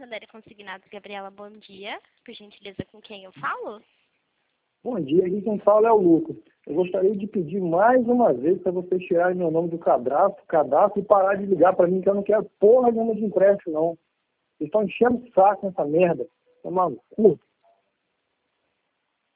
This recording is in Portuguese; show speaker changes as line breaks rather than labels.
Santander Consignados, Gabriela, bom dia. Por gentileza, com quem eu falo?
Bom dia, aqui quem fala é o Lucas. Eu gostaria de pedir mais uma vez para vocês tirarem meu nome do cadastro e parar de ligar para mim, que eu não quero porra nenhuma de empréstimo, não. Vocês estão enchendo o saco nessa merda. Tomar no cu.